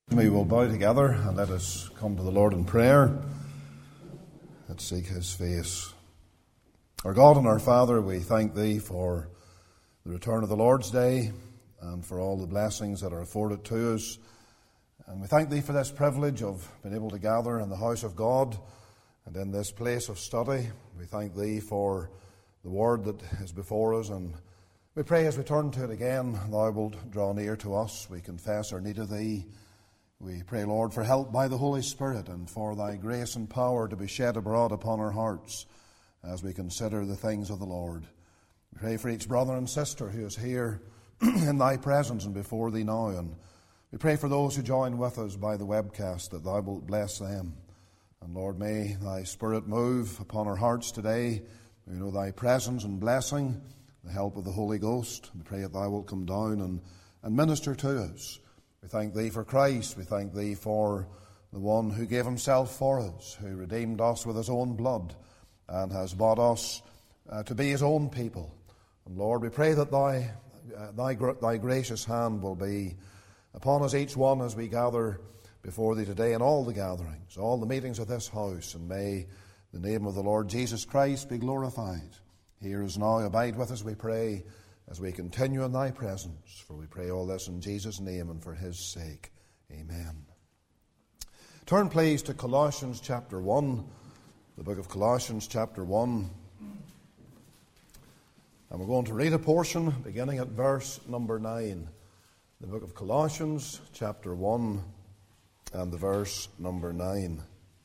We will bow together and let us come to the Lord in prayer and seek His face. Our God and our Father, we thank Thee for the return of the Lord's Day and for all the blessings that are afforded to us. And we thank Thee for this privilege of being able to gather in the house of God and in this place of study. We thank Thee for the Word that is before us, and we pray as we turn to it again, Thou wilt draw near to us. We confess our need of Thee. We pray, Lord, for help by the Holy Spirit and for Thy grace and power to be shed abroad upon our hearts as we consider the things of the Lord. We pray for each brother and sister who is here in Thy presence and before Thee now. And we pray for those who join with us by the webcast, that Thou wilt bless them. And Lord, may Thy Spirit move upon our hearts today. We know Thy presence and blessing, the help of the Holy Ghost. We pray that Thou wilt come down and minister to us. We thank Thee for Christ. We thank Thee for the one who gave Himself for us, who redeemed us with His own blood and has bought us to be His own people. And Lord, we pray that Thy gracious hand will be upon us each one as we gather before Thee today in all the gatherings, all the meetings of this house, and may the name of the Lord Jesus Christ be glorified. Here is now, abide with us, we pray, as we continue in Thy presence. For we pray all this in Jesus' name and for His sake. Amen. Turn please to Colossians chapter 1, the book of Colossians chapter 1. And we're going to read a portion beginning at verse number 9. The book of Colossians chapter 1 and the verse number 9.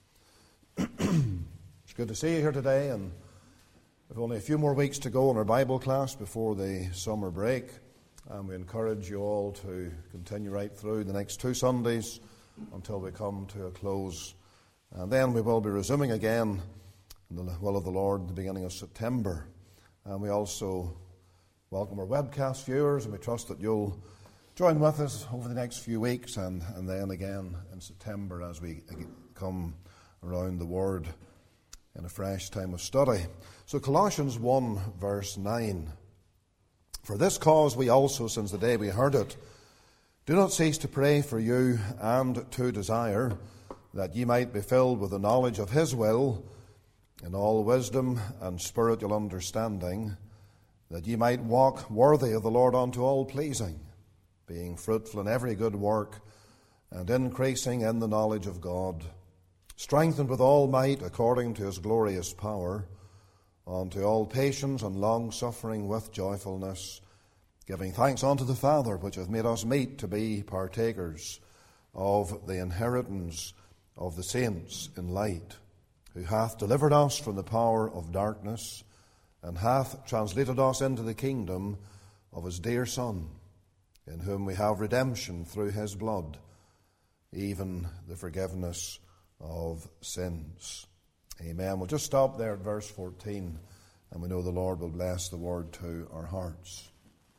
It's good to see you here today, and we've only a few more weeks to go in our Bible class before the summer break, and we encourage you all to continue right through the next 2 Sundays until we come to a close. And then we will be resuming again in the will of the Lord at the beginning of September. And we also welcome our webcast viewers, and we trust that you'll join with us over the next few weeks and then again in September as we come around the Word in a fresh time of study. So Colossians 1 verse 9. For this cause we also, since the day we heard it, do not cease to pray for you and to desire that ye might be filled with the knowledge of His will in all wisdom and spiritual understanding, that ye might walk worthy of the Lord unto all pleasing, being fruitful in every good work and increasing in the knowledge of God, strengthened with all might according to His glorious power, unto all patience and long-suffering with joyfulness, giving thanks unto the Father, which hath made us meet to be partakers of the inheritance of the saints in light, who hath delivered us from the power of darkness, and hath translated us into the kingdom of His dear Son, in whom we have redemption through His blood, even the forgiveness of sins. Amen. We'll just stop there at verse 14, and we know the Lord will bless the word to our hearts.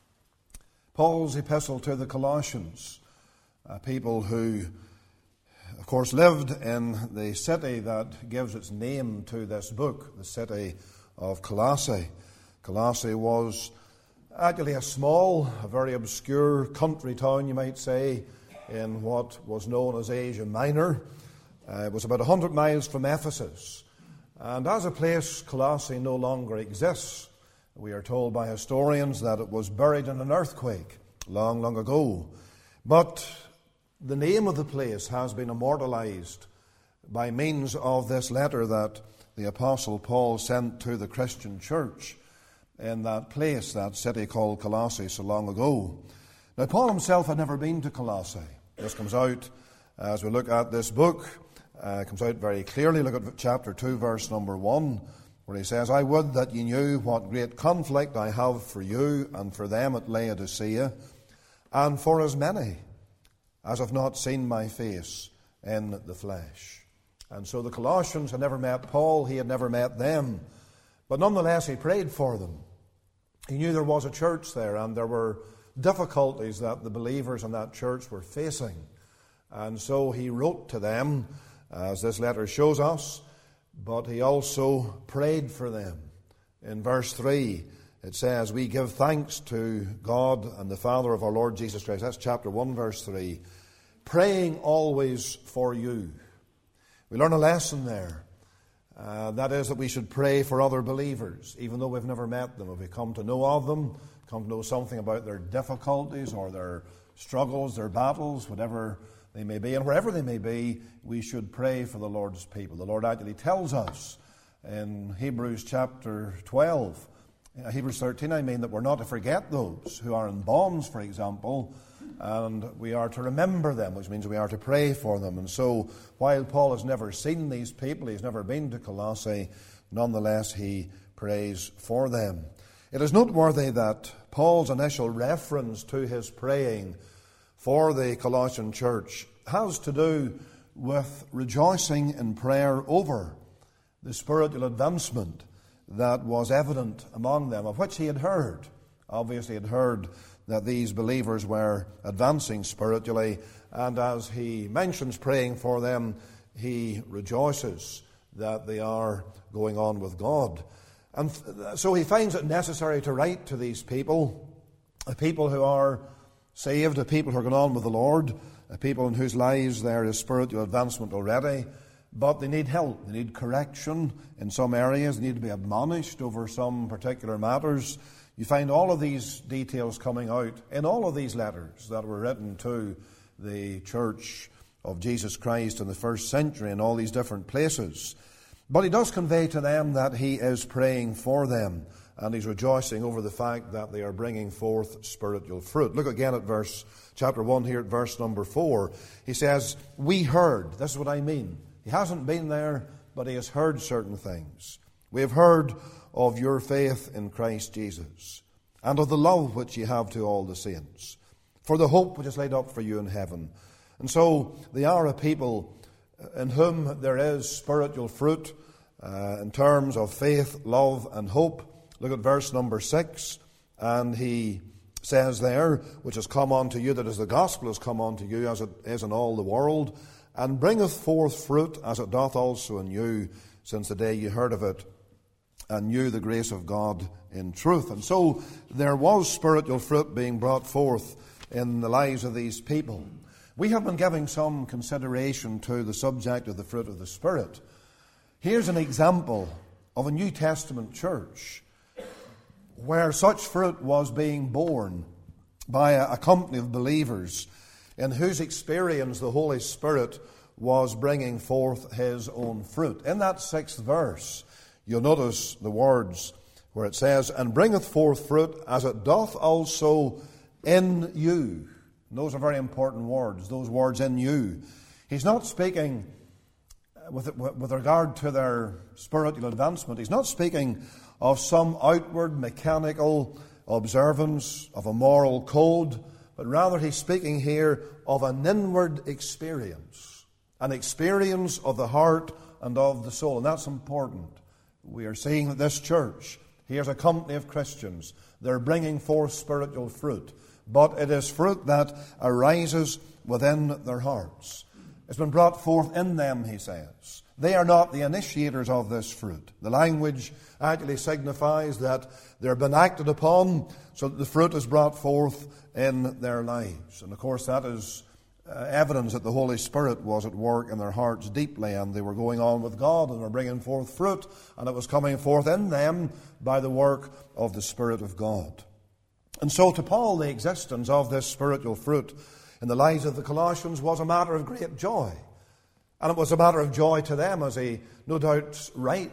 Paul's epistle to the Colossians, a people who, of course, lived in the city that gives its name to this book, the city of Colossae. Colossae was actually a very obscure country town, you might say, in what was known as Asia Minor. It was about 100 miles from Ephesus. And as a place, Colossae no longer exists. We are told by historians that it was buried in an earthquake long, long ago. But the name of the place has been immortalized by means of this letter that the Apostle Paul sent to the Christian church in that place, that city called Colossae, so long ago. Now, Paul himself had never been to Colossae. This comes out as we look at this book. Comes out very clearly. Look at chapter 2, verse number 1, where he says, I would that ye knew what great conflict I have for you and for them at Laodicea, and for as many as have not seen my face in the flesh. And so the Colossians had never met Paul, he had never met them, but nonetheless he prayed for them. He knew there was a church there, and there were difficulties that the believers in that church were facing. And so he wrote to them, as this letter shows us, but he also prayed for them. In verse 3, it says, we give thanks to God and the Father of our Lord Jesus Christ. That's chapter 1, verse 3. praying always for you. We learn a lesson there. That is that we should pray for other believers, even though we've never met them. If we come to know of them, come to know something about their difficulties or their struggles, their battles, whatever they may be, and wherever they may be, we should pray for the Lord's people. The Lord actually tells us in Hebrews chapter 12, Hebrews 13, that we're not to forget those who are in bonds, for example, and we are to remember them, which means we are to pray for them. And so, while Paul has never seen these people, he's never been to Colossae, nonetheless he prays for them. It is noteworthy that Paul's initial reference to his praying for the Colossian church has to do with rejoicing in prayer over the spiritual advancement that was evident among them, of which he had heard. Obviously, he had heard that these believers were advancing spiritually, and as he mentions praying for them, he rejoices that they are going on with God. And so he finds it necessary to write to these people, a people who are saved, a people who are going on with the Lord, a people in whose lives there is spiritual advancement already, but they need help, they need correction in some areas, they need to be admonished over some particular matters. You find all of these details coming out in all of these letters that were written to the church of Jesus Christ in the first century in all these different places. But he does convey to them that he is praying for them, and he's rejoicing over the fact that they are bringing forth spiritual fruit. Look again at chapter 1 here at verse number 4. He says, we heard. This is what I mean. He hasn't been there, but he has heard certain things. We have heard of your faith in Christ Jesus, and of the love which ye have to all the saints, for the hope which is laid up for you in heaven. And so they are a people in whom there is spiritual fruit in terms of faith, love, and hope. Look at verse number 6, and he says there, which has come unto you, that as the gospel has come unto you, as it is in all the world, and bringeth forth fruit, as it doth also in you, since the day you heard of it, and knew the grace of God in truth. And so there was spiritual fruit being brought forth in the lives of these people. We have been giving some consideration to the subject of the fruit of the Spirit. Here's an example of a New Testament church where such fruit was being borne by a company of believers in whose experience the Holy Spirit was bringing forth his own fruit. In that 6th verse, you'll notice the words where it says, and bringeth forth fruit as it doth also in you. And those are very important words, those words in you. He's not speaking with regard to their spiritual advancement. He's not speaking of some outward mechanical observance of a moral code, but rather he's speaking here of an inward experience, an experience of the heart and of the soul. And that's important. We are seeing that this church, here's a company of Christians, they're bringing forth spiritual fruit, but it is fruit that arises within their hearts. It's been brought forth in them, he says. They are not the initiators of this fruit. The language actually signifies that they're been acted upon so that the fruit is brought forth in their lives. And of course that is evidence that the Holy Spirit was at work in their hearts deeply, and they were going on with God and were bringing forth fruit, and it was coming forth in them by the work of the Spirit of God. And so to Paul, the existence of this spiritual fruit in the lives of the Colossians was a matter of great joy. And it was a matter of joy to them, as he no doubt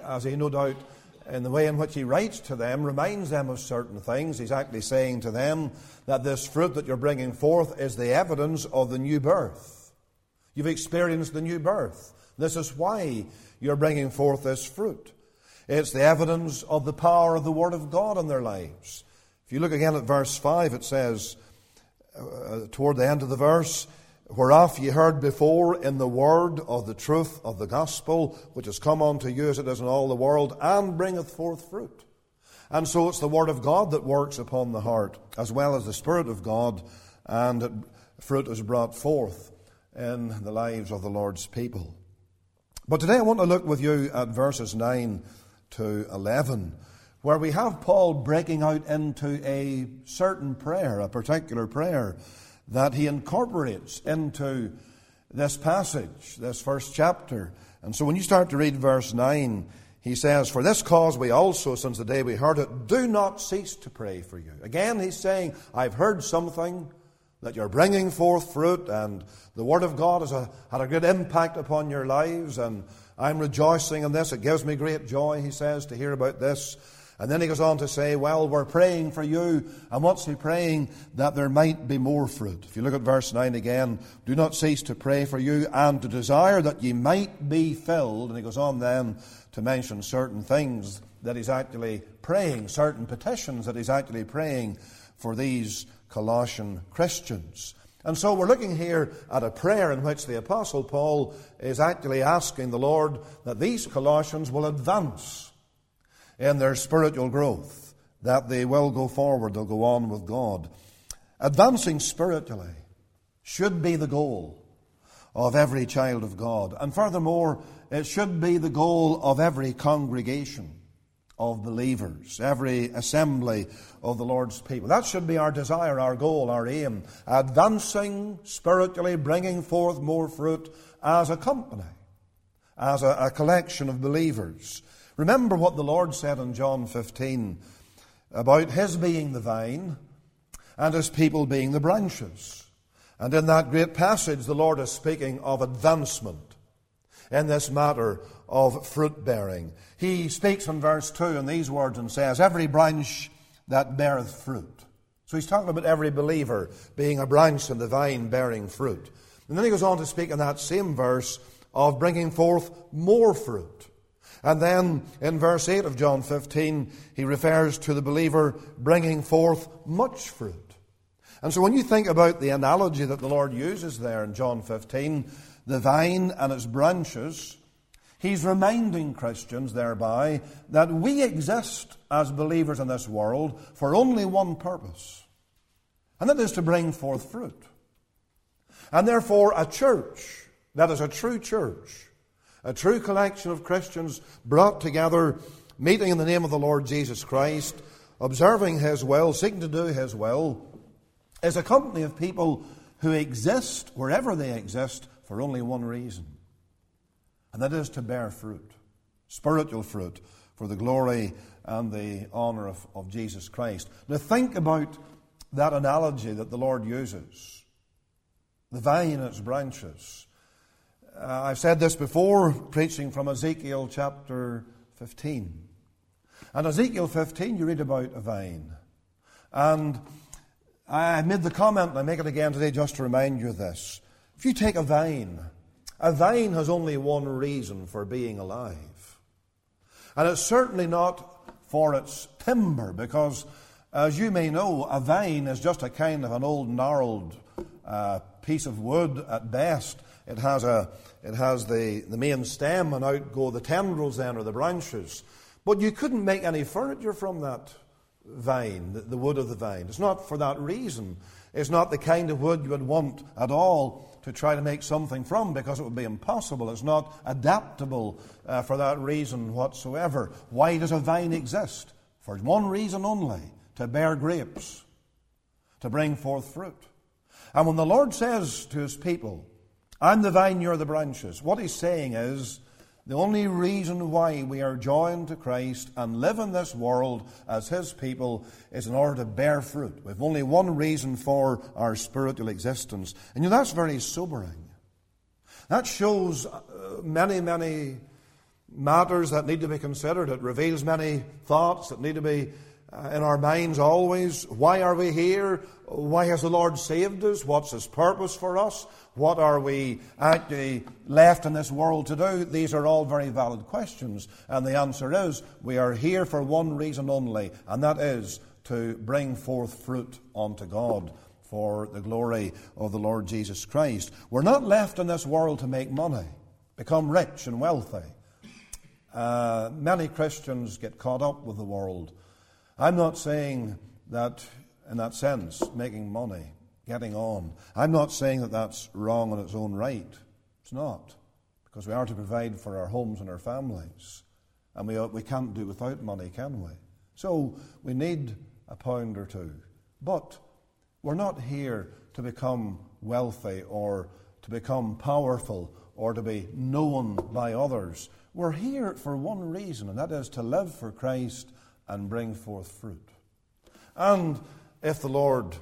in the way in which he writes to them, reminds them of certain things. He's actually saying to them that this fruit that you're bringing forth is the evidence of the new birth. You've experienced the new birth. This is why you're bringing forth this fruit. It's the evidence of the power of the Word of God in their lives. If you look again at verse 5, it says, toward the end of the verse, whereof ye heard before in the word of the truth of the gospel, which has come unto you as it is in all the world, and bringeth forth fruit. And so it's the word of God that works upon the heart, as well as the Spirit of God, and fruit is brought forth in the lives of the Lord's people. But today I want to look with you at verses 9 to 11, where we have Paul breaking out into a certain prayer, a particular prayer, that he incorporates into this passage, this first chapter. And so when you start to read verse 9, he says, "For this cause we also, since the day we heard it, do not cease to pray for you." Again, he's saying, I've heard something, that you're bringing forth fruit, and the Word of God has had a good impact upon your lives, and I'm rejoicing in this. It gives me great joy, he says, to hear about this. And then he goes on to say, well, we're praying for you. And what's he praying? That there might be more fruit. If you look at verse 9 again, "Do not cease to pray for you, and to desire that ye might be filled." And he goes on then to mention certain things that he's actually praying, certain petitions that he's actually praying for these Colossian Christians. And so we're looking here at a prayer in which the Apostle Paul is actually asking the Lord that these Colossians will advance in their spiritual growth, that they will go forward, they'll go on with God. Advancing spiritually should be the goal of every child of God. And furthermore, it should be the goal of every congregation of believers, every assembly of the Lord's people. That should be our desire, our goal, our aim. Advancing spiritually, bringing forth more fruit as a company, as a collection of believers. Remember what the Lord said in John 15 about His being the vine and His people being the branches. And in that great passage, the Lord is speaking of advancement in this matter of fruit bearing. He speaks in verse 2 in these words and says, "Every branch that beareth fruit." So he's talking about every believer being a branch in the vine bearing fruit. And then he goes on to speak in that same verse of bringing forth more fruit. And then in verse 8 of John 15, he refers to the believer bringing forth much fruit. And so when you think about the analogy that the Lord uses there in John 15, the vine and its branches, he's reminding Christians thereby that we exist as believers in this world for only one purpose, and that is to bring forth fruit. And therefore a church that is a true church, a true collection of Christians brought together, meeting in the name of the Lord Jesus Christ, observing His will, seeking to do His will, is a company of people who exist, wherever they exist, for only one reason. And that is to bear fruit, spiritual fruit, for the glory and the honor of Jesus Christ. Now think about that analogy that the Lord uses. The vine and its branches. I've said this before, preaching from Ezekiel chapter 15. And Ezekiel 15, you read about a vine. And I made the comment, and I make it again today just to remind you of this. If you take a vine has only one reason for being alive. And it's certainly not for its timber, because, as you may know, a vine is just a kind of an old gnarled piece of wood at best. It has the main stem, and out go the tendrils then, or the branches. But you couldn't make any furniture from that vine, the wood of the vine. It's not for that reason. It's not the kind of wood you would want at all to try to make something from, because it would be impossible. It's not adaptable for that reason whatsoever. Why does a vine exist? For one reason only: to bear grapes, to bring forth fruit. And when the Lord says to His people, "I'm the vine, you're the branches," what He's saying is, the only reason why we are joined to Christ and live in this world as His people is in order to bear fruit. We have only one reason for our spiritual existence. And that's very sobering. That shows many, many matters that need to be considered. It reveals many thoughts that need to be in our minds always. Why are we here? Why has the Lord saved us? What's His purpose for us? What are we actually left in this world to do? These are all very valid questions. And the answer is, we are here for one reason only, and that is to bring forth fruit unto God for the glory of the Lord Jesus Christ. We're not left in this world to make money, become rich and wealthy. Many Christians get caught up with the world. I'm not saying that, in that sense, making money, getting on. I'm not saying that that's wrong in its own right. It's not. Because we are to provide for our homes and our families. And we can't do without money, can we? So we need a pound or two. But we're not here to become wealthy or to become powerful or to be known by others. We're here for one reason, and that is to live for Christ and bring forth fruit. And if the Lord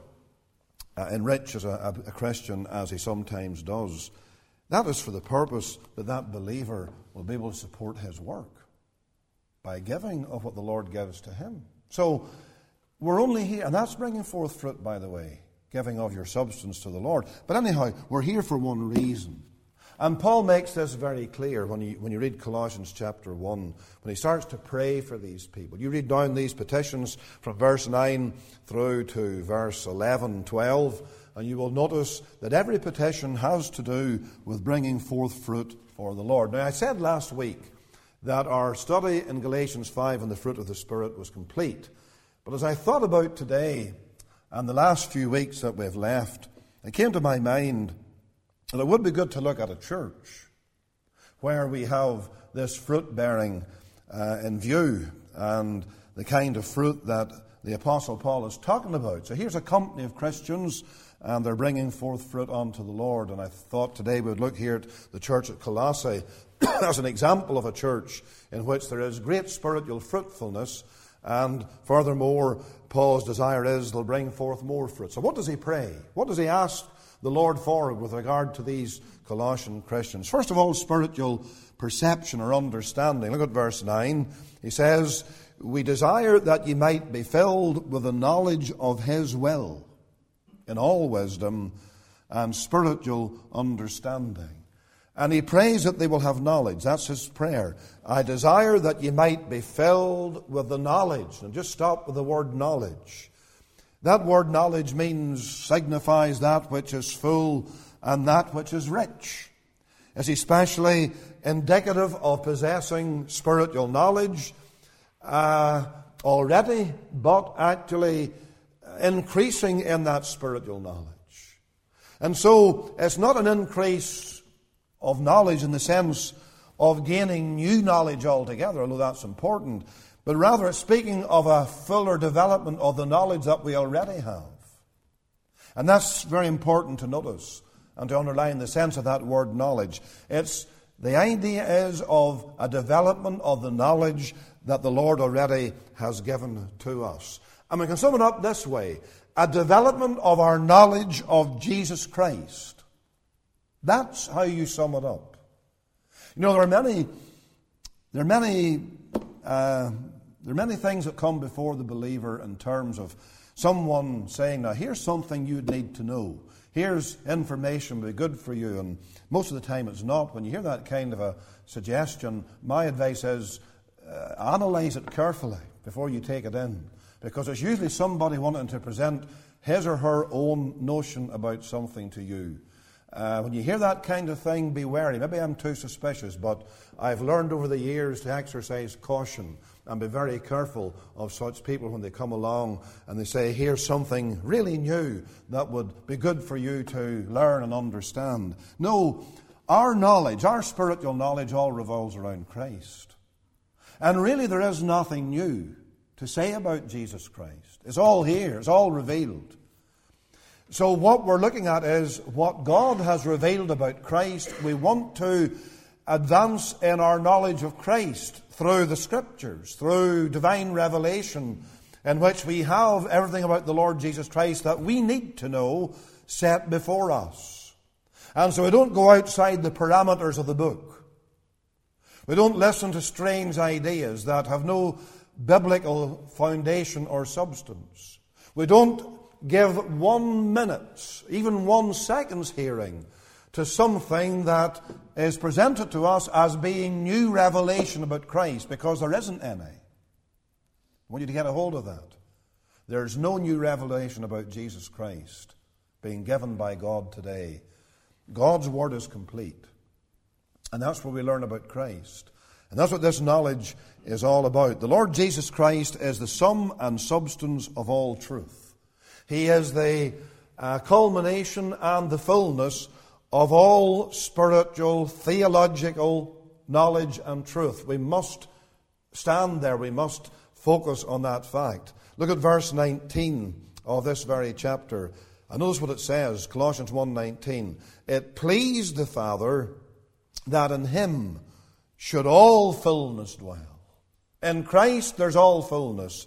enriches a Christian, as he sometimes does, that is for the purpose that that believer will be able to support his work by giving of what the Lord gives to him. So we're only here, and that's bringing forth fruit, by the way, giving of your substance to the Lord. But anyhow, we're here for one reason. And Paul makes this very clear when you read Colossians chapter 1, when he starts to pray for these people. You read down these petitions from verse 9 through to verse 11, 12, and you will notice that every petition has to do with bringing forth fruit for the Lord. Now, I said last week that our study in Galatians 5 on the fruit of the Spirit was complete. But as I thought about today and the last few weeks that we've left, it came to my mind that it would be good to look at a church where we have this fruit bearing in view and the kind of fruit that the Apostle Paul is talking about. So here's a company of Christians, and they're bringing forth fruit unto the Lord. And I thought today we would look here at the church at Colossae as an example of a church in which there is great spiritual fruitfulness, and furthermore, Paul's desire is they'll bring forth more fruit. So what does he pray? What does he ask the Lord for with regard to these Colossian Christians? First of all, spiritual perception or understanding. Look at verse 9. He says, "We desire that ye might be filled with the knowledge of his will, in all wisdom and spiritual understanding." And he prays that they will have knowledge. That's his prayer. I desire that ye might be filled with the knowledge. And just stop with the word knowledge. That word knowledge signifies that which is full and that which is rich. It's especially indicative of possessing spiritual knowledge already, but actually increasing in that spiritual knowledge. And so it's not an increase of knowledge in the sense of gaining new knowledge altogether, although that's important, but rather it's speaking of a fuller development of the knowledge that we already have. And that's very important to notice and to underline the sense of that word knowledge. The idea is of a development of the knowledge that the Lord already has given to us. And we can sum it up this way: a development of our knowledge of Jesus Christ. That's how you sum it up. You know, there are many things that come before the believer in terms of someone saying, now here's something you'd need to know. Here's information that would be good for you. And most of the time it's not. When you hear that kind of a suggestion, my advice is analyze it carefully before you take it in. Because it's usually somebody wanting to present his or her own notion about something to you. When you hear that kind of thing, be wary. Maybe I'm too suspicious, but I've learned over the years to exercise caution and be very careful of such people when they come along and they say, here's something really new that would be good for you to learn and understand. No, our knowledge, our spiritual knowledge, all revolves around Christ. And really there is nothing new to say about Jesus Christ. It's all here. It's all revealed. So what we're looking at is what God has revealed about Christ. We want to advance in our knowledge of Christ through the Scriptures, through divine revelation, in which we have everything about the Lord Jesus Christ that we need to know set before us. And so we don't go outside the parameters of the book. We don't listen to strange ideas that have no biblical foundation or substance. We don't give 1 minute, even 1 second's hearing to something that is presented to us as being new revelation about Christ, because there isn't any. I want you to get a hold of that. There's no new revelation about Jesus Christ being given by God today. God's Word is complete. And that's where we learn about Christ. And that's what this knowledge is all about. The Lord Jesus Christ is the sum and substance of all truth. He is the culmination and the fullness of all spiritual, theological knowledge and truth. We must stand there. We must focus on that fact. Look at verse 19 of this very chapter. And notice what it says, Colossians 1:19. It pleased the Father that in him should all fullness dwell. In Christ there's all fullness.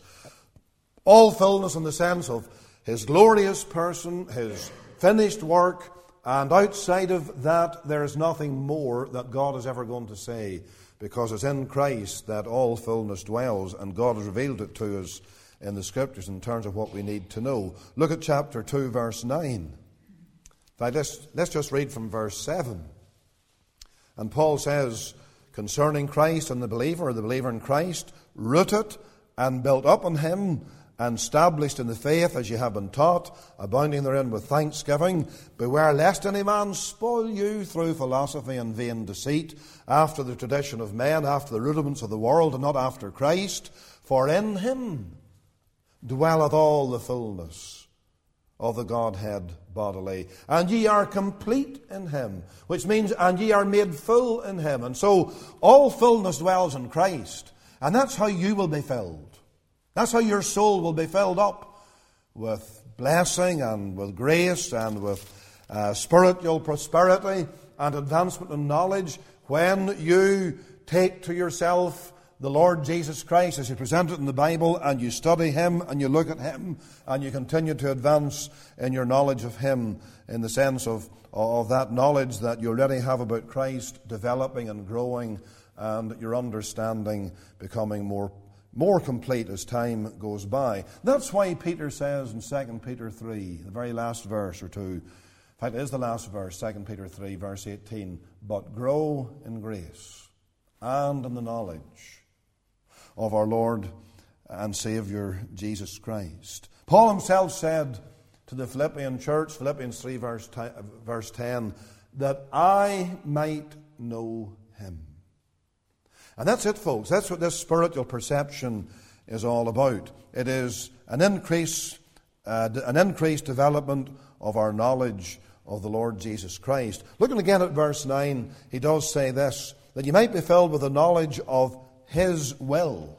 All fullness in the sense of his glorious person, his finished work, and outside of that there is nothing more that God is ever going to say, because it's in Christ that all fullness dwells, and God has revealed it to us in the Scriptures in terms of what we need to know. Look at chapter 2, verse 9. In fact, let's just read from verse 7. And Paul says, concerning Christ and the believer in Christ, rooted and built up in him, and established in the faith as you have been taught, abounding therein with thanksgiving. Beware lest any man spoil you through philosophy and vain deceit, after the tradition of men, after the rudiments of the world, and not after Christ. For in him dwelleth all the fullness of the Godhead bodily. And ye are complete in him, which means, and ye are made full in him. And so all fullness dwells in Christ. And that's how you will be filled. That's how your soul will be filled up with blessing and with grace and with spiritual prosperity and advancement in knowledge when you take to yourself the Lord Jesus Christ as He presented in the Bible, and you study Him and you look at Him and you continue to advance in your knowledge of Him, in the sense of that knowledge that you already have about Christ developing and growing, and your understanding becoming more complete as time goes by. That's why Peter says in 2 Peter 3, the very last verse or two, in fact it is the last verse, 2 Peter 3 verse 18, but grow in grace and in the knowledge of our Lord and Saviour Jesus Christ. Paul himself said to the Philippian church, Philippians 3 verse 10, that I might know Him. And that's it, folks. That's what this spiritual perception is all about. It is an increased development of our knowledge of the Lord Jesus Christ. Looking again at verse 9, he does say this, that you might be filled with the knowledge of His will,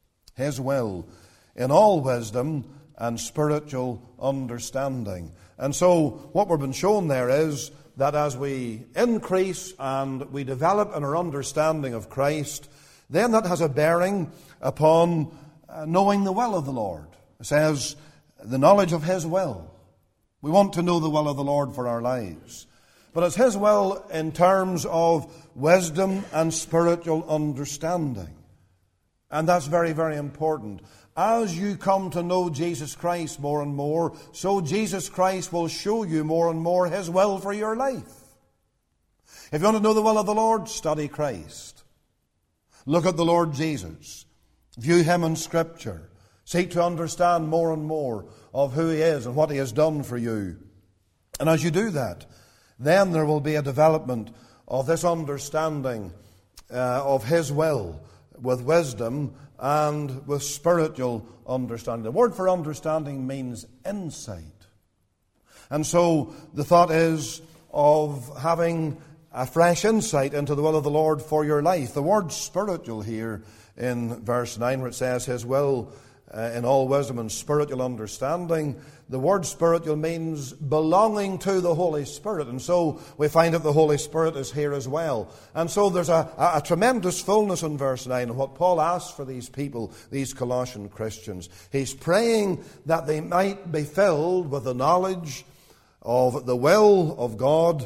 in all wisdom and spiritual understanding. And so what we've been shown there is that as we increase and we develop in our understanding of Christ, then that has a bearing upon knowing the will of the Lord. It says, the knowledge of His will. We want to know the will of the Lord for our lives. But it's His will in terms of wisdom and spiritual understanding. And that's very, very important. As you come to know Jesus Christ more and more, so Jesus Christ will show you more and more His will for your life. If you want to know the will of the Lord, study Christ. Look at the Lord Jesus. View Him in Scripture. Seek to understand more and more of who He is and what He has done for you. And as you do that, then there will be a development of this understanding of His will with wisdom and with spiritual understanding. The word for understanding means insight. And so the thought is of having a fresh insight into the will of the Lord for your life. The word spiritual here in verse 9, where it says His will in all wisdom and spiritual understanding, the word spiritual means belonging to the Holy Spirit. And so we find that the Holy Spirit is here as well. And so there's a tremendous fullness in verse 9 of what Paul asks for these people, these Colossian Christians. He's praying that they might be filled with the knowledge of the will of God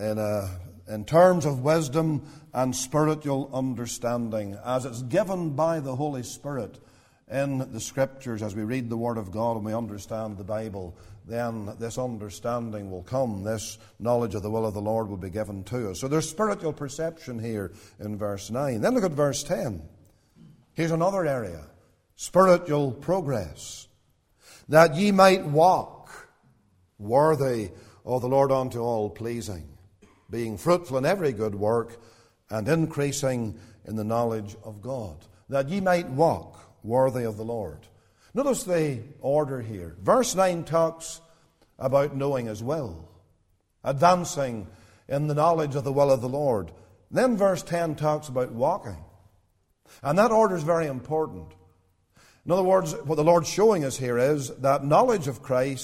in terms of wisdom and spiritual understanding, as it's given by the Holy Spirit in the Scriptures. As we read the Word of God and we understand the Bible, then this understanding will come. This knowledge of the will of the Lord will be given to us. So there's spiritual perception here in verse 9. Then look at verse 10. Here's another area. Spiritual progress. That ye might walk worthy of the Lord unto all pleasing, being fruitful in every good work and increasing in the knowledge of God. That ye might walk worthy of the Lord. Notice the order here. Verse 9 talks about knowing His will, advancing in the knowledge of the will of the Lord. Then verse 10 talks about walking. And that order is very important. In other words, what the Lord's showing us here is that knowledge of Christ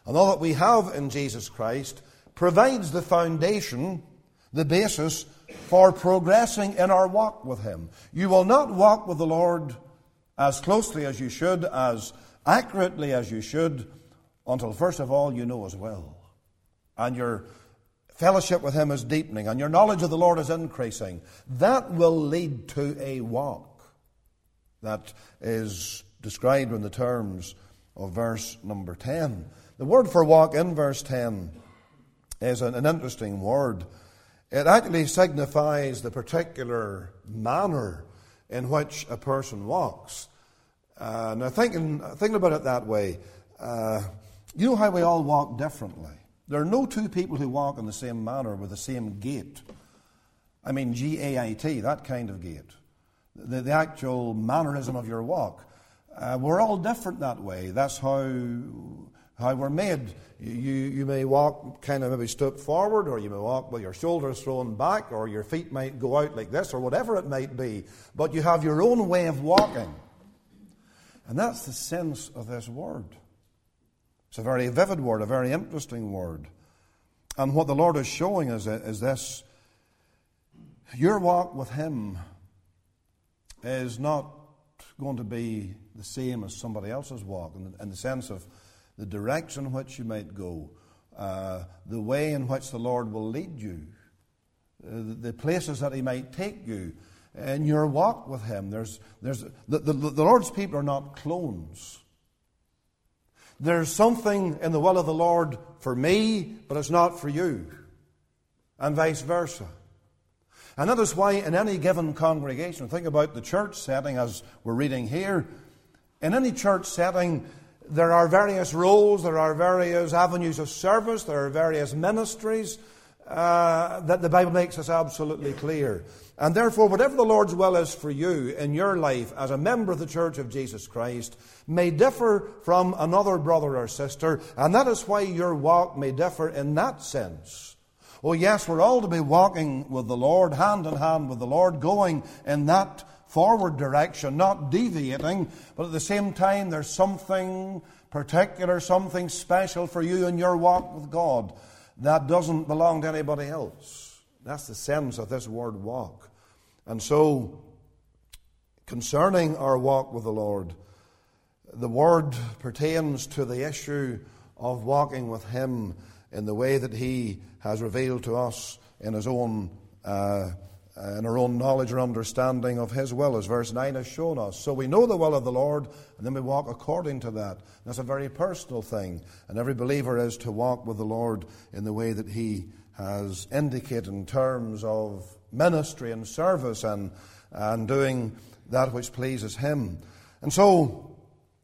And all that we have in Jesus Christ provides the foundation, the basis for progressing in our walk with Him. You will not walk with the Lord as closely as you should, as accurately as you should, until first of all you know His will. And your fellowship with Him is deepening, and your knowledge of the Lord is increasing. That will lead to a walk that is described in the terms of verse number 10. The word for walk in verse 10 is an interesting word. It actually signifies the particular manner in which a person walks. Now, thinking about it that way, you know how we all walk differently. There are no two people who walk in the same manner with the same gait. I mean, G-A-I-T, that kind of gait. The actual mannerism of your walk. We're all different that way. That's how we're made. You may walk kind of maybe stoop forward, or you may walk with your shoulders thrown back, or your feet might go out like this, or whatever it might be. But you have your own way of walking. And that's the sense of this word. It's a very vivid word, a very interesting word. And what the Lord is showing is this. Your walk with Him is not going to be the same as somebody else's walk, in the sense of the direction in which you might go, the way in which the Lord will lead you, the places that He might take you in your walk with Him. The Lord's people are not clones. There's something in the will of the Lord for me, but it's not for you, and vice versa. And that is why in any given congregation, think about the church setting as we're reading here. In any church setting, there are various roles, there are various avenues of service, there are various ministries that the Bible makes us absolutely clear. And therefore, whatever the Lord's will is for you in your life as a member of the Church of Jesus Christ may differ from another brother or sister, and that is why your walk may differ in that sense. Oh yes, we're all to be walking with the Lord, hand in hand with the Lord, going in that forward direction, not deviating, but at the same time there's something particular, something special for you in your walk with God that doesn't belong to anybody else. That's the sense of this word walk. And so, concerning our walk with the Lord, the word pertains to the issue of walking with Him in the way that He has revealed to us in His own in our own knowledge or understanding of His will, as verse 9 has shown us. So we know the will of the Lord, and then we walk according to that. That's a very personal thing, and every believer is to walk with the Lord in the way that He has indicated in terms of ministry and service and doing that which pleases Him. And so,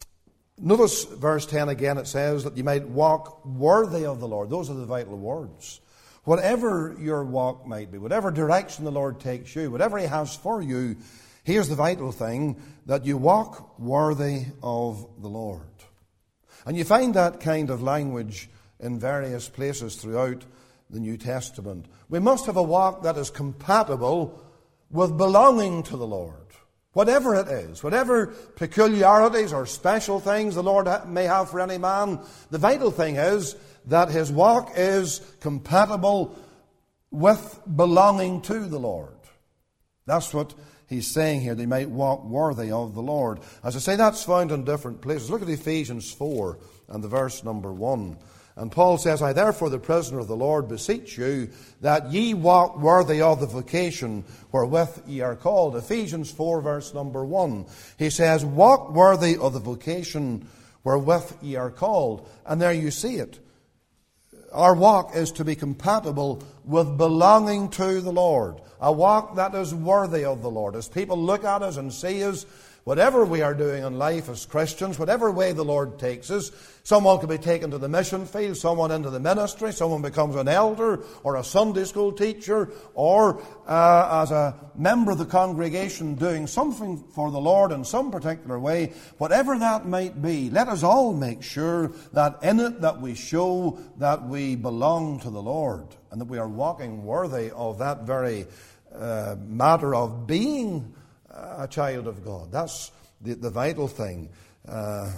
notice verse 10 again, it says that you might walk worthy of the Lord. Those are the vital words. Whatever your walk might be, whatever direction the Lord takes you, whatever He has for you, here's the vital thing, that you walk worthy of the Lord. And you find that kind of language in various places throughout the New Testament. We must have a walk that is compatible with belonging to the Lord. Whatever it is, whatever peculiarities or special things the Lord may have for any man, the vital thing is that his walk is compatible with belonging to the Lord. That's what he's saying here. They might walk worthy of the Lord. As I say, that's found in different places. Look at Ephesians 4 and the verse number 1. And Paul says, I therefore, the prisoner of the Lord, beseech you that ye walk worthy of the vocation wherewith ye are called. Ephesians 4 verse number 1. He says, walk worthy of the vocation wherewith ye are called. And there you see it. Our walk is to be compatible with belonging to the Lord. A walk that is worthy of the Lord. As people look at us and see us, whatever we are doing in life as Christians, whatever way the Lord takes us, someone could be taken to the mission field, someone into the ministry, someone becomes an elder or a Sunday school teacher, or as a member of the congregation doing something for the Lord in some particular way. Whatever that might be, let us all make sure that in it that we show that we belong to the Lord and that we are walking worthy of that very matter of being a child of God. That's the vital thing.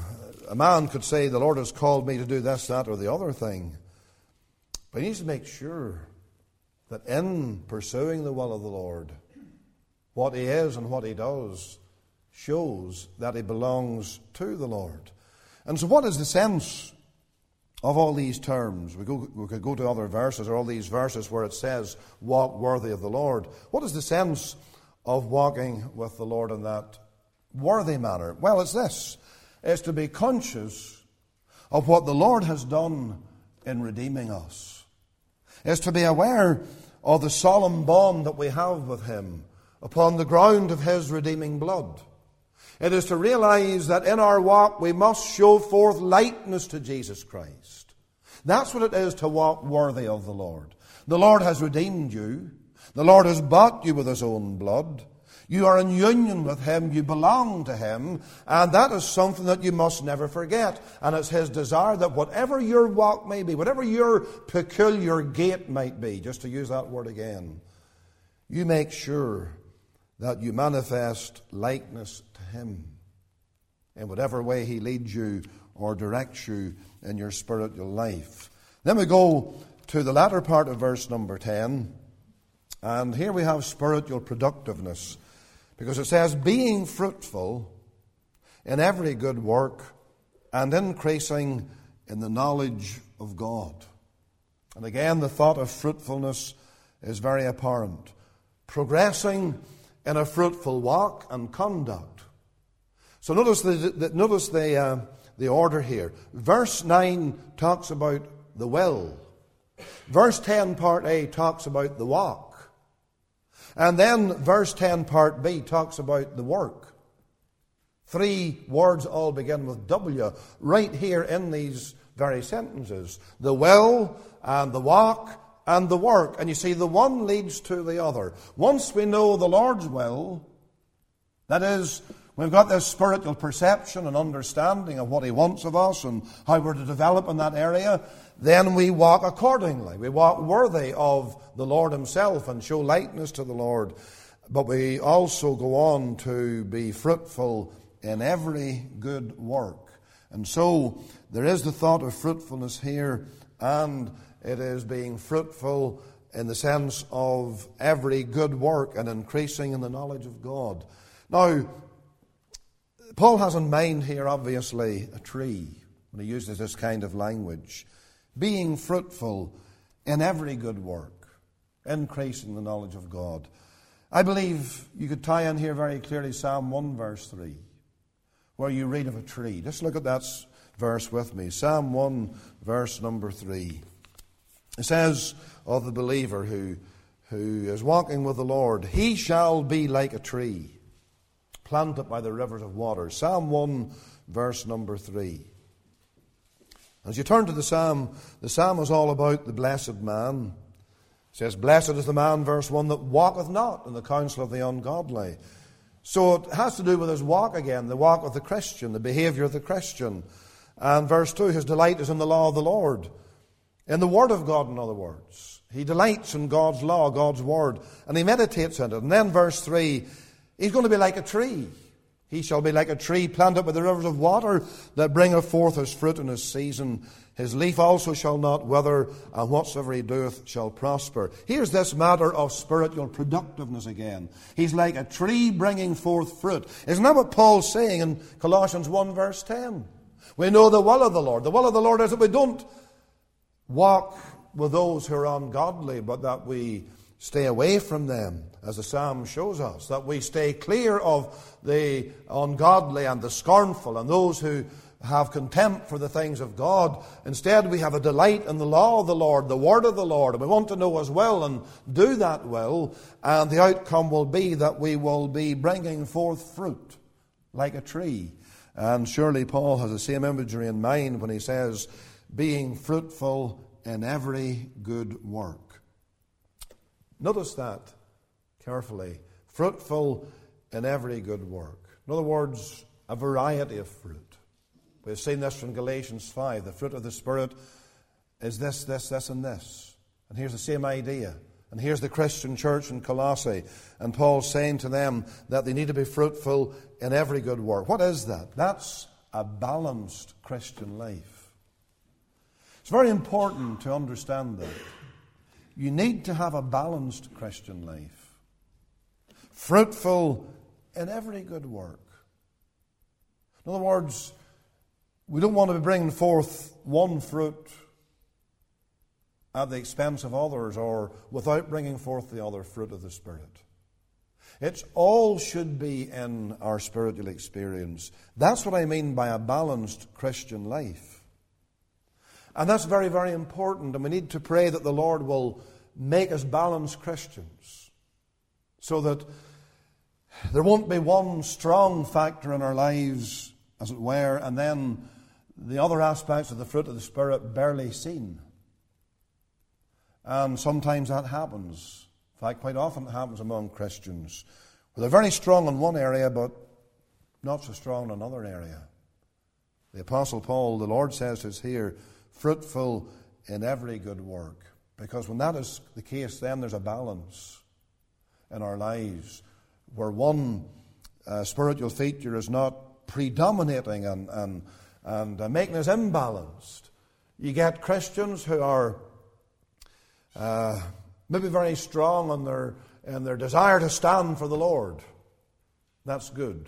a man could say, the Lord has called me to do this, that, or the other thing. But he needs to make sure that in pursuing the will of the Lord, what he is and what he does shows that he belongs to the Lord. And so what is the sense of all these terms? We could go to other verses, or all these verses where it says, walk worthy of the Lord. What is the sense of walking with the Lord in that worthy manner? Well, it's this. It's to be conscious of what the Lord has done in redeeming us. It's to be aware of the solemn bond that we have with him upon the ground of his redeeming blood. It is to realize that in our walk we must show forth likeness to Jesus Christ. That's what it is to walk worthy of the Lord. The Lord has redeemed you. The Lord has bought you with his own blood. You are in union with him. You belong to him. And that is something that you must never forget. And it's his desire that whatever your walk may be, whatever your peculiar gait might be, just to use that word again, you make sure that you manifest likeness to him in whatever way he leads you or directs you in your spiritual life. Then we go to the latter part of verse number 10. And here we have spiritual productiveness. Because it says, being fruitful in every good work and increasing in the knowledge of God. And again, the thought of fruitfulness is very apparent. Progressing in a fruitful walk and conduct. So notice the order here. Verse 9 talks about the will. Verse 10 part A talks about the walk. And then verse 10 part B talks about the work. 3 words all begin with W right here in these very sentences. The will and the walk and the work. And you see, the one leads to the other. Once we know the Lord's will, that is, we've got this spiritual perception and understanding of what he wants of us and how we're to develop in that area, then we walk accordingly. We walk worthy of the Lord himself and show likeness to the Lord. But we also go on to be fruitful in every good work. And so there is the thought of fruitfulness here, and it is being fruitful in the sense of every good work and increasing in the knowledge of God. Now, Paul has in mind here, obviously, a tree when he uses this kind of language. Being fruitful in every good work, increasing the knowledge of God. I believe you could tie in here very clearly Psalm 1 verse 3, where you read of a tree. Just look at that verse with me. Psalm 1 verse number 3. It says of the believer who is walking with the Lord, he shall be like a tree planted by the rivers of water. Psalm 1 verse number 3. As you turn to the psalm is all about the blessed man. It says, blessed is the man, verse 1, that walketh not in the counsel of the ungodly. So it has to do with his walk again, the walk of the Christian, the behavior of the Christian. And verse 2, his delight is in the law of the Lord. In the word of God, in other words. He delights in God's law, God's word, and he meditates in it. And then verse 3, he's going to be like a tree. He shall be like a tree planted by the rivers of water that bringeth forth his fruit in his season. His leaf also shall not wither, and whatsoever he doeth shall prosper. Here's this matter of spiritual productiveness again. He's like a tree bringing forth fruit. Isn't that what Paul's saying in Colossians 1 verse 10? We know the will of the Lord. The will of the Lord is that we don't walk with those who are ungodly, but that we stay away from them, as the psalm shows us, that we stay clear of the ungodly and the scornful and those who have contempt for the things of God. Instead, we have a delight in the law of the Lord, the word of the Lord, and we want to know His will and do that will, and the outcome will be that we will be bringing forth fruit like a tree. And surely Paul has the same imagery in mind when he says, being fruitful in every good work. Notice that carefully. Fruitful in every good work. In other words, a variety of fruit. We've seen this from Galatians 5. The fruit of the Spirit is this, and this. And here's the same idea. And here's the Christian church in Colossae. And Paul's saying to them that they need to be fruitful in every good work. What is that? That's a balanced Christian life. It's very important to understand that. You need to have a balanced Christian life, fruitful in every good work. In other words, we don't want to be bringing forth one fruit at the expense of others or without bringing forth the other fruit of the Spirit. It's all should be in our spiritual experience. That's what I mean by a balanced Christian life. And that's very, very important. And we need to pray that the Lord will make us balanced Christians so that there won't be one strong factor in our lives, as it were, and then the other aspects of the fruit of the Spirit barely seen. And sometimes that happens. In fact, quite often it happens among Christians. They're very strong in one area, but not so strong in another area. The Apostle Paul, the Lord says, is here, fruitful in every good work. Because when that is the case, then there's a balance in our lives where one spiritual feature is not predominating and making us imbalanced. You get Christians who are maybe very strong in their desire to stand for the Lord. That's good.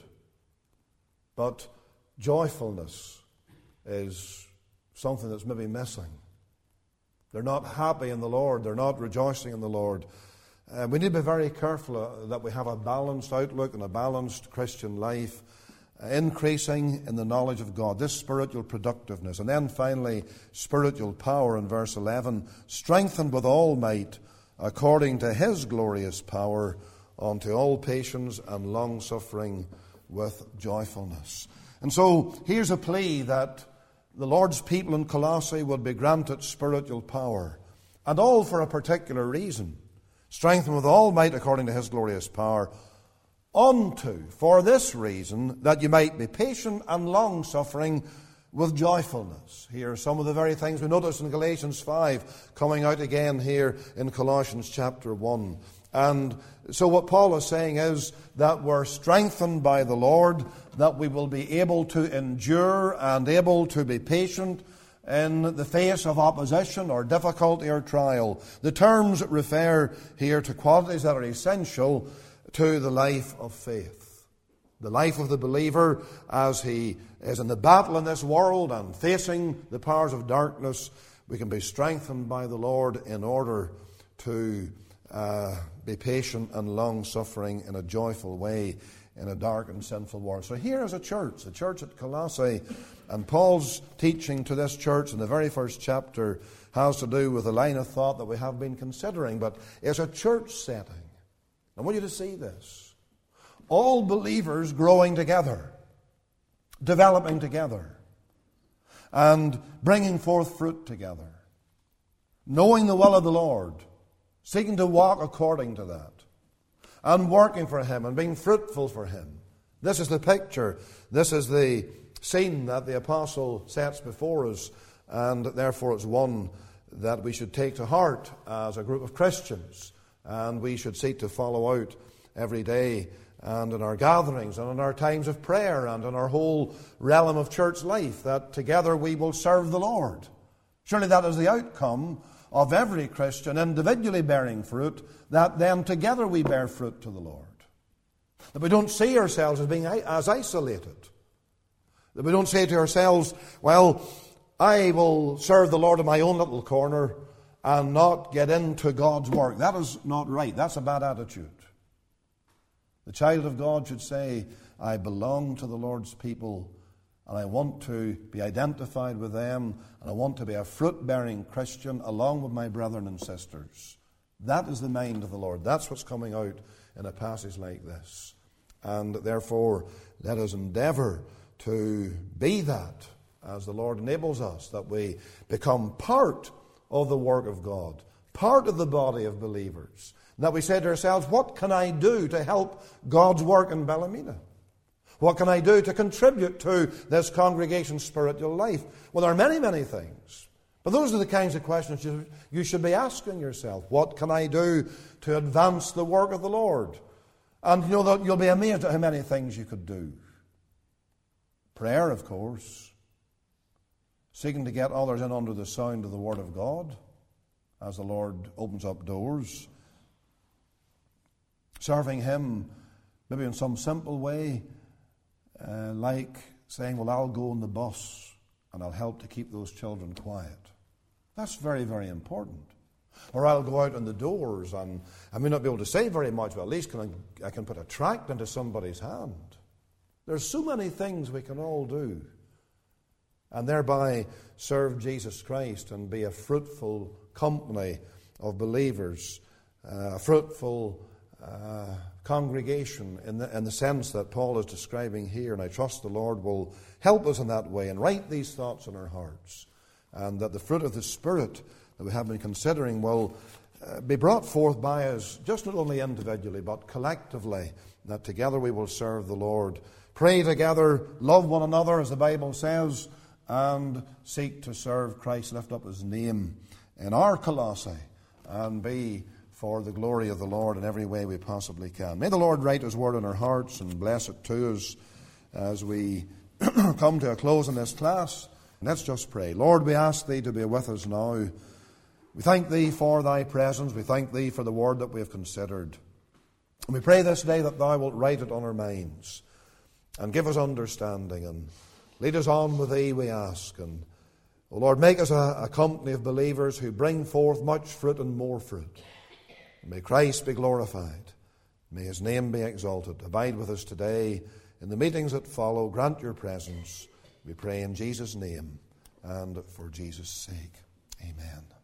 But joyfulness is something that's maybe missing. They're not happy in the Lord. They're not rejoicing in the Lord. We need to be very careful that we have a balanced outlook and a balanced Christian life, increasing in the knowledge of God, this spiritual productiveness. And then finally, spiritual power in verse 11, strengthened with all might according to His glorious power unto all patience and long-suffering with joyfulness. And so here's a plea that the Lord's people in Colossae would be granted spiritual power, and all for a particular reason. Strengthened with all might according to His glorious power, for this reason, that you might be patient and long-suffering with joyfulness. Here are some of the very things we noticed in Galatians 5 coming out again here in Colossians chapter 1. And so what Paul is saying is that we're strengthened by the Lord, that we will be able to endure and able to be patient in the face of opposition or difficulty or trial. The terms refer here to qualities that are essential to the life of faith. The life of the believer as he is in the battle in this world and facing the powers of darkness, we can be strengthened by the Lord in order to be patient and long-suffering in a joyful way in a dark and sinful world. So here is a church, the church at Colossae, and Paul's teaching to this church in the very first chapter has to do with a line of thought that we have been considering, but it's a church setting. I want you to see this. All believers growing together, developing together, and bringing forth fruit together, knowing the will of the Lord, seeking to walk according to that, and working for Him and being fruitful for Him. This is the picture. This is the scene that the apostle sets before us, and therefore it's one that we should take to heart as a group of Christians, and we should seek to follow out every day and in our gatherings and in our times of prayer and in our whole realm of church life, that together we will serve the Lord. Surely that is the outcome of every Christian individually bearing fruit, that then together we bear fruit to the Lord. That we don't see ourselves as being as isolated. That we don't say to ourselves, well, I will serve the Lord in my own little corner and not get into God's work. That is not right. That's a bad attitude. The child of God should say, I belong to the Lord's people, and I want to be identified with them, and I want to be a fruit-bearing Christian along with my brethren and sisters. That is the mind of the Lord. That's what's coming out in a passage like this. And therefore, let us endeavour to be that as the Lord enables us, that we become part of the work of God, part of the body of believers. That we say to ourselves, what can I do to help God's work in Ballymena? What can I do to contribute to this congregation's spiritual life? Well, there are many, many things. But those are the kinds of questions you should be asking yourself. What can I do to advance the work of the Lord? And you know that you'll be amazed at how many things you could do. Prayer, of course. Seeking to get others in under the sound of the Word of God as the Lord opens up doors. Serving Him maybe in some simple way, like saying, well, I'll go on the bus and I'll help to keep those children quiet. That's very, very important. Or I'll go out on the doors and I may not be able to say very much, but at least I can put a tract into somebody's hand. There's so many things we can all do and thereby serve Jesus Christ and be a fruitful company of believers, a fruitful congregation in the sense that Paul is describing here. And I trust the Lord will help us in that way and write these thoughts in our hearts, and that the fruit of the Spirit that we have been considering will be brought forth by us, just not only individually but collectively, that together we will serve the Lord. Pray together, love one another as the Bible says, and seek to serve Christ, lift up His name in our Colossae, and be for the glory of the Lord in every way we possibly can. May the Lord write His word in our hearts and bless it to us as we come to a close in this class. Let's just pray. Lord, we ask Thee to be with us now. We thank Thee for Thy presence. We thank Thee for the word that we have considered. And we pray this day that Thou wilt write it on our minds and give us understanding and lead us on with Thee, we ask. And, O Lord, make us a company of believers who bring forth much fruit and more fruit. May Christ be glorified. May His name be exalted. Abide with us today in the meetings that follow. Grant Your presence. We pray in Jesus' name and for Jesus' sake. Amen.